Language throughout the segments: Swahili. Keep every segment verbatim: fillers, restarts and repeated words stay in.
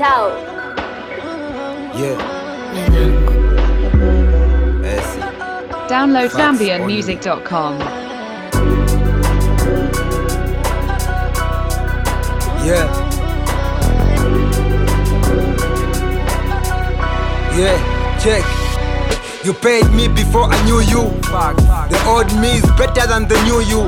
out. Yeah. Download Zambian Music dot com. Yeah. Yeah, check. You paid me before I knew you. The old me is better than the new you.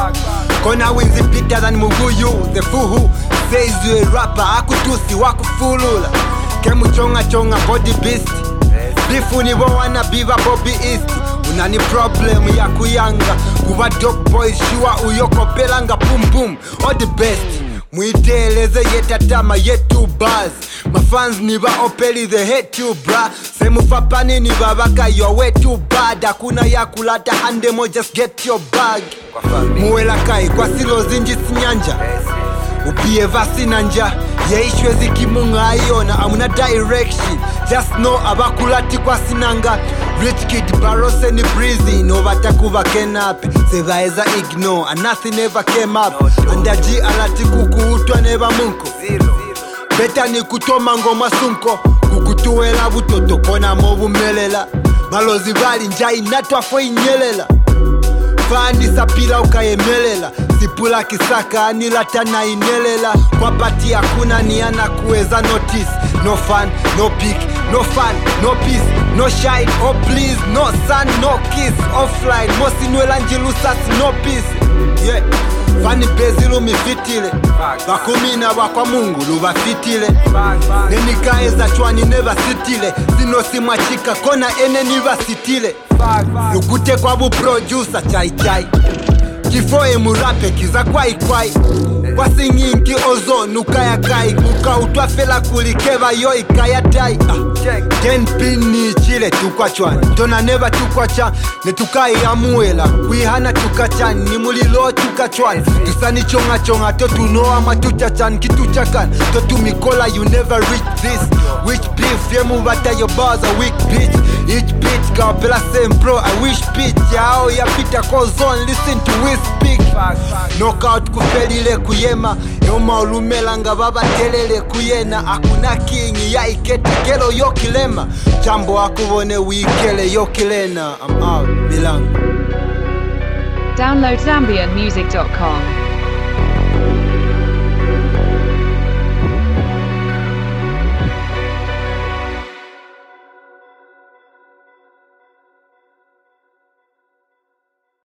Kona wins is better than Muguyu. The fool who says you a rapper, akutusi wakufulula. Kemu chonga chonga body beast. Bifu ni wana biva Bobby East. Unani problem ya kuyanga. Kuwa dope boys shua uyoko pelanga boom boom. All the best. Mwiteleze yetatama yetu buzz. My fans niba opeli the hate you bra. Semu fapani niba baka your way too bad. Hakuna ya kulata handemo just get your bag. Muwela kai kwa silo zinji sinyanja. Upie vasi nanja. Yeishwe zikimunga ayona. Amuna direction. Just know abakulati kwa sinanga. Rich kid barose ni breezy. No batakuva kenape. Sevaeza ignore. And nothing ever came up. Andaji alati kuku utwa neva munko. Beta ni kutoma ngoma sunko. Kukutuwela butoto kona mobu melela. Malozi vali njai natwa fo inyelela. Fani sapila ukayemelela. Sipula kisaka anilata na inelela. Kwa pati hakuna ni ana kuweza notice. No fun, no pick, no fun, no peace, no shine, oh please, no sun, no kiss, offline, mosinwela njilusas, no peace. Yeah, fani bezilu mifitile. Bakumina wakwa mungu luva fitile. Nenikaeza chwani neva sitile. Sino simachika kona ene niva sitile. Lukute kwa bu producer chai chai. Kifo emurape kiza kwai kwai. Kwasi nyingi ozo nukaya kai. Kuka utwa fela kulikeva yo ikaya tai. Ten pin ni chile tukwa chwani. Tona neva tukwa chan. Netukai amuela. Kuihana tukachan. Ni mulilo tukachwani. Tusani chonga chonga. Totu noa matucha chan. Kitu chakan. Totu mikola you never reach this. Which beef ye muvata your bars a weak bitch. Each bitch kapela same bro. I wish bitch yao ya pita kozon. Listen to we speak. Knockout kufelile kuyema. Yoma ulumela nga baba telele kuyena. Akuna king ya ikete kelo yokilema. Jambo akubone wikele yokilena. I'm out, bilang. Download Zambian Music dot com.